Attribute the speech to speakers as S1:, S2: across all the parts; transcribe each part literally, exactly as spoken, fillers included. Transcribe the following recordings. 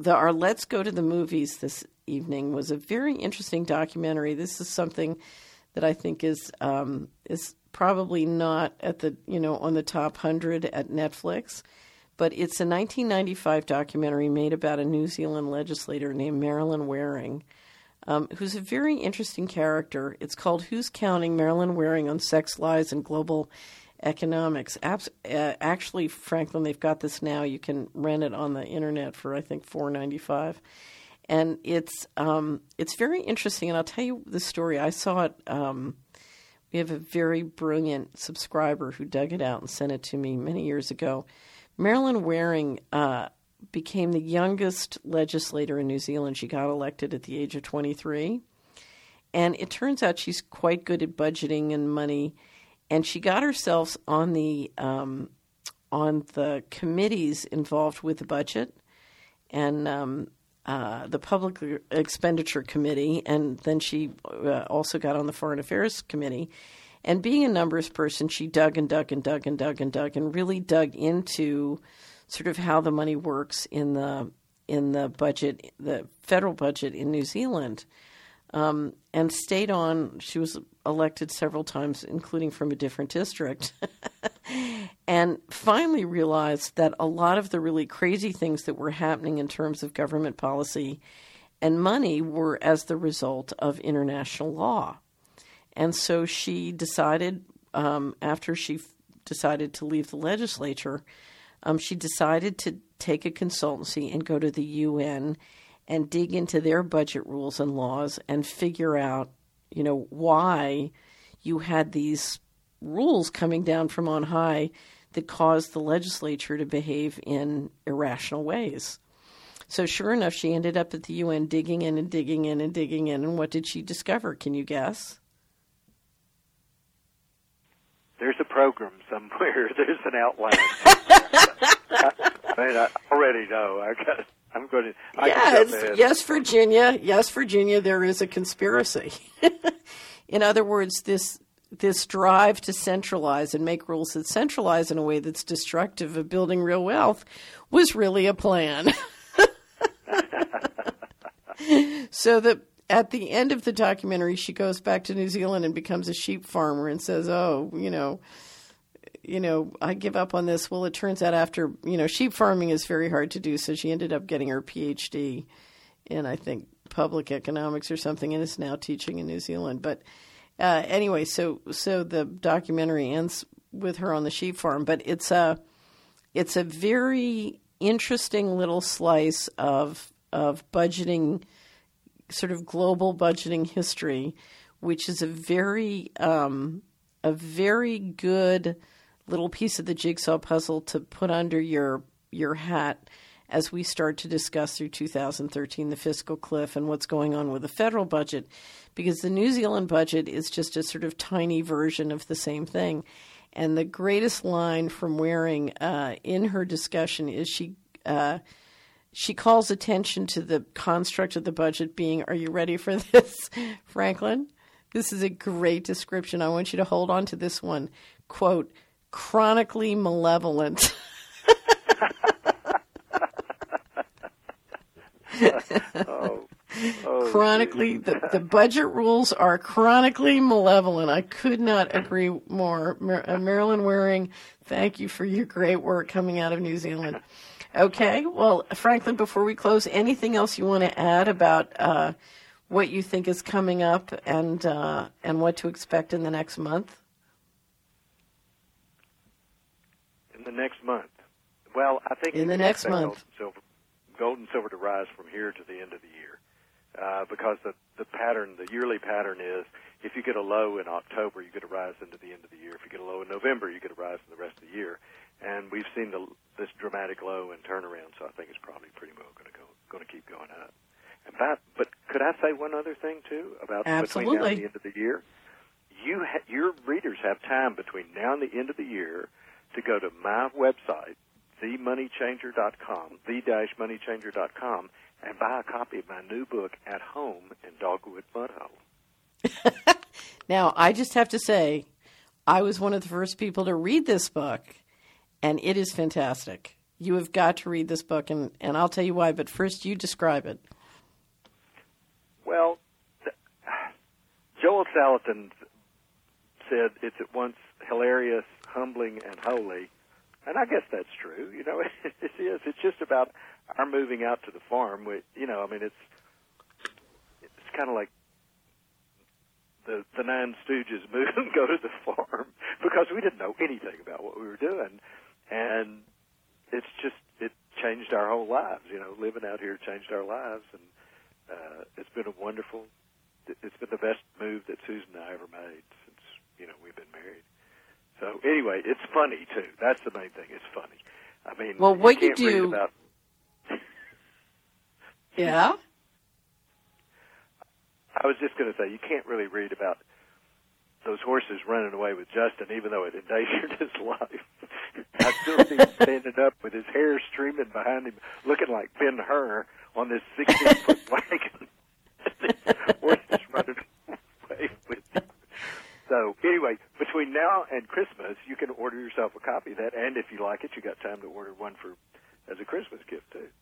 S1: the our Let's Go to the Movies this evening was a very interesting documentary. This is something that I think is um, is probably not at the you know on the top hundred at Netflix, but it's a nineteen ninety-five documentary made about a New Zealand legislator named Marilyn Waring, um, who's a very interesting character. It's called Who's Counting? Marilyn Waring on Sex, Lies, and Global Economics. Abs- uh, actually, Franklin, they've got this now. You can rent it on the internet for, I think, four dollars and ninety-five cents. And it's um, it's very interesting, and I'll tell you the story. I saw it. Um, we have a very brilliant subscriber who dug it out and sent it to me many years ago. Marilyn Waring uh, became the youngest legislator in New Zealand. She got elected at the age of twenty-three. And it turns out she's quite good at budgeting and money. And she got herself on the um, on the committees involved with the budget and um, uh, the Public Expenditure Committee, and then she uh, also got on the Foreign Affairs Committee. And being a numbers person, she dug and dug and dug and dug and dug and really dug into sort of how the money works in the in the budget, the federal budget in New Zealand. Um, and stayed on. She was elected several times, including from a different district, and finally realized that a lot of the really crazy things that were happening in terms of government policy and money were as the result of international law. And so she decided, um, after she f- decided to leave the legislature, um, she decided to take a consultancy and go to the U N and dig into their budget rules and laws and figure out, you know, why you had these rules coming down from on high that caused the legislature to behave in irrational ways. So sure enough, she ended up at the U N digging in and digging in and digging in. And what did she discover? Can you guess?
S2: There's a program somewhere. There's an outline. I, I mean, I already know. I got. I'm going to. I
S1: yes, yes, Virginia. Yes, Virginia. There is a conspiracy. In other words, this this drive to centralize and make rules that centralize in a way that's destructive of building real wealth was really a plan. So that at the end of the documentary, she goes back to New Zealand and becomes a sheep farmer and says, "Oh, you know." you know, I give up on this. Well, it turns out after, you know, sheep farming is very hard to do. So she ended up getting her P H D in, I think, public economics or something, and is now teaching in New Zealand. But uh, anyway, so so the documentary ends with her on the sheep farm. But it's a it's a very interesting little slice of of budgeting, sort of global budgeting history, which is a very um, a very good little piece of the jigsaw puzzle to put under your your hat as we start to discuss through two thousand thirteen the fiscal cliff and what's going on with the federal budget, because the New Zealand budget is just a sort of tiny version of the same thing. And the greatest line from Waring uh, in her discussion is she uh, she calls attention to the construct of the budget being, are you ready for this, Franklin? This is a great description. I want you to hold on to this one. Quote, chronically malevolent.
S2: oh, oh,
S1: chronically, the, the budget rules are chronically malevolent. I could not agree more. Mar- uh, Marilyn Waring, thank you for your great work coming out of New Zealand. Okay, well, Franklin, before we close, anything else you want to add about uh, what you think is coming up and uh, and what to expect in the next month?
S2: In the next month? Well, I think
S1: in the next month.
S2: Silver, gold and silver to rise from here to the end of the year, uh, because the the pattern, the yearly pattern is, if you get a low in October, you get a rise into the end of the year. If you get a low in November, you get a rise in the rest of the year. And we've seen the, this dramatic low and turnaround, so I think it's probably pretty well going to go, going to keep going up. And by, but could I say one other thing too about
S1: Absolutely.
S2: between now and the end of the year? You ha- your readers have time between now and the end of the year to go to my website, the money changer dot com, the money changer dot com, and buy a copy of my new book, At Home in Dogwood Mudhole.
S1: Now, I just have to say, I was one of the first people to read this book, and it is fantastic. You have got to read this book, and, and I'll tell you why. But first, you describe it.
S2: Well, th- Joel Salatin said it's at once hilarious, humbling, and holy. And I guess that's true. You know, it, it is. It's just about our moving out to the farm. We, you know, I mean, it's it's kind of like the the Nine Stooges move and go to the farm because we didn't know anything about what we were doing, and it's just it changed our whole lives. You know, living out here changed our lives, and uh, it's been a wonderful. It's been the best move that Susan and I ever made since you know we've been married. So anyway, it's funny too. That's the main thing. It's funny. I mean,
S1: well, what
S2: you,
S1: you
S2: can't read
S1: do,
S2: about...
S1: yeah.
S2: I was just going to say, you can't really read about those horses running away with Justin, even though it endangered his life. I still see him standing up with his hair streaming behind him, looking like Ben-Hur on this sixteen-foot wagon. Horses running away with him. So anyway, between now and Christmas, you can order yourself a copy of that, and if you like it, you got time to order one for as a Christmas gift too.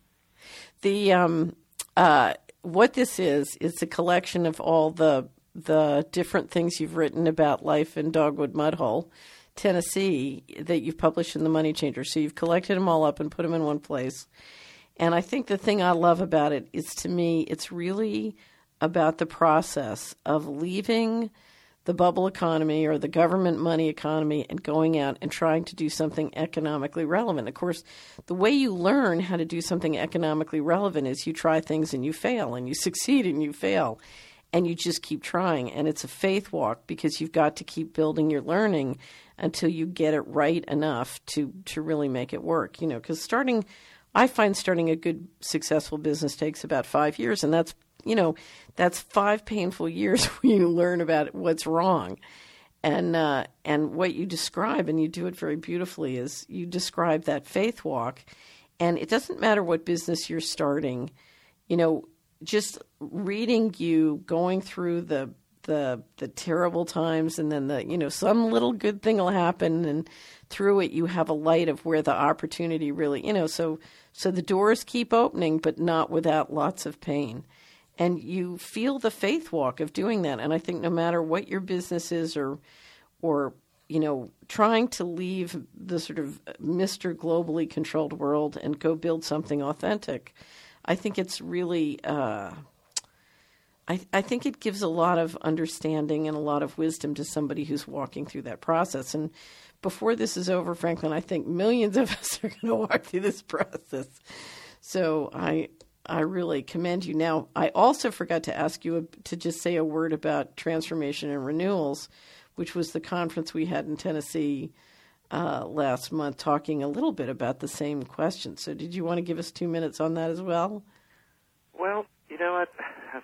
S1: The um, uh, what this is is a collection of all the the different things you've written about life in Dogwood Mudhole, Tennessee, that you've published in the Money Changer. So you've collected them all up and put them in one place. And I think the thing I love about it is, to me, it's really about the process of leaving the bubble economy or the government money economy and going out and trying to do something economically relevant. Of course, the way you learn how to do something economically relevant is you try things and you fail, and you succeed and you fail, and you just keep trying. And it's a faith walk because you've got to keep building your learning until you get it right enough to, to really make it work. You know, because starting, I find starting a good, successful business takes about five years, and that's You know, that's five painful years where you learn about what's wrong. And uh, and what you describe, and you do it very beautifully, is you describe that faith walk. And it doesn't matter what business you're starting. You know, just reading you, going through the the the terrible times, and then the, you know, some little good thing will happen, and through it you have a light of where the opportunity really, you know, so so the doors keep opening, but not without lots of pain. And you feel the faith walk of doing that. And I think no matter what your business is, or, or you know, trying to leave the sort of Mister Globally controlled world and go build something authentic, I think it's really, uh, I, I think it gives a lot of understanding and a lot of wisdom to somebody who's walking through that process. And before this is over, Franklin, I think millions of us are going to walk through this process. So I... I really commend you. Now, I also forgot to ask you to just say a word about Transformation and Renewals, which was the conference we had in Tennessee uh, last month, talking a little bit about the same question. So did you want to give us two minutes on that as well?
S2: Well, you know, I,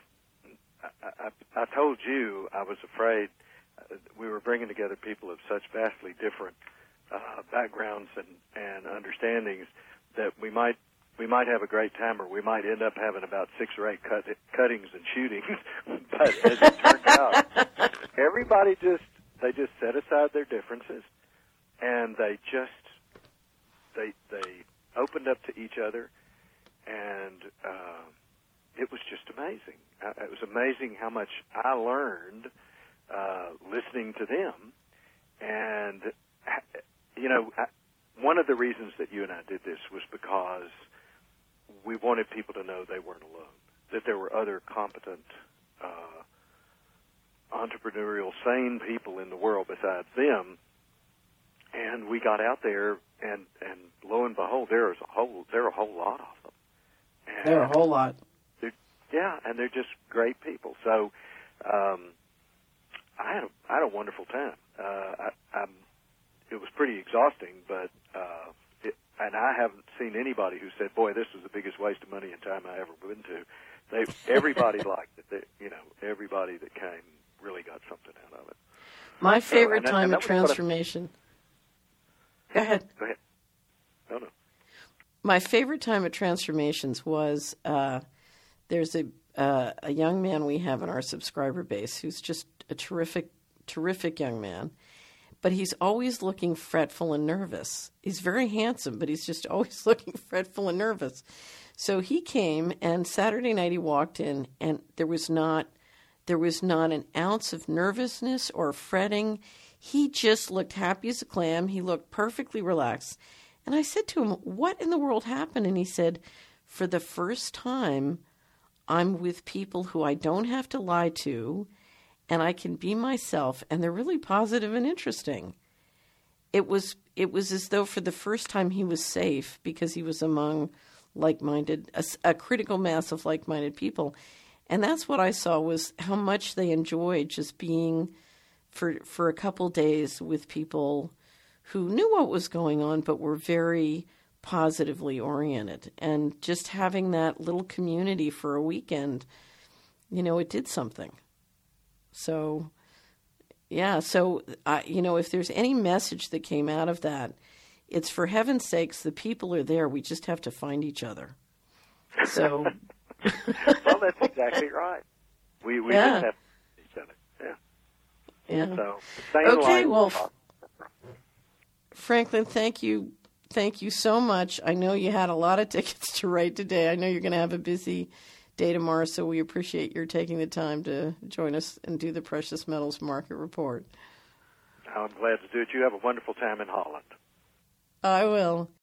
S2: I, I, I told you I was afraid we were bringing together people of such vastly different uh, backgrounds and, and understandings that we might We might have a great time, or we might end up having about six or eight cut, cuttings and shootings. But as it turned out, everybody just they just set aside their differences, and they just they they opened up to each other, and uh, it was just amazing. It was amazing how much I learned uh, listening to them, and you know, one of the reasons that you and I did this was because we wanted people to know they weren't alone, that there were other competent, uh, entrepreneurial, sane people in the world besides them. And we got out there, and, and lo and behold, there is a whole there are a whole lot of them. And
S1: there are a whole lot.
S2: Yeah, and they're just great people. So um, I had a, I had a wonderful time. Uh, I, I'm, it was pretty exhausting, but. Uh, And I haven't seen anybody who said, "Boy, this was the biggest waste of money and time I ever been to." They, everybody liked it. They, you know, everybody that came really got something out of it.
S1: My favorite
S2: so,
S1: time
S2: that,
S1: of transformation. I, Go ahead.
S2: Go ahead. No, no.
S1: My favorite time of transformations was uh, there's a uh, a young man we have in our subscriber base who's just a terrific, terrific young man. but he's always looking fretful and nervous. He's very handsome, but he's just always looking fretful and nervous. So he came, and Saturday night he walked in, and there was not there was not an ounce of nervousness or fretting. He just looked happy as a clam. He looked perfectly relaxed. And I said to him, "What in the world happened?" And he said, "For the first time, I'm with people who I don't have to lie to, and I can be myself, and they're really positive and interesting." It was it was as though for the first time he was safe because he was among like-minded, a, a critical mass of like-minded people. And that's what I saw, was how much they enjoyed just being for for a couple days with people who knew what was going on but were very positively oriented. And just having that little community for a weekend, you know, it did something. So, yeah, so, uh, you know, if there's any message that came out of that, it's, for heaven's sakes, the people are there. We just have to find each other. So,
S2: well, that's exactly right. We we
S1: yeah.
S2: just have to find each other. Yeah.
S1: Yeah.
S2: So, same
S1: okay,
S2: line.
S1: well, Franklin, thank you. Thank you so much. I know you had a lot of tickets to write today. I know you're going to have a busy day tomorrow, so we appreciate your taking the time to join us and do the Precious Metals Market Report.
S2: I'm glad to do it. You have a wonderful time in Holland.
S1: I will.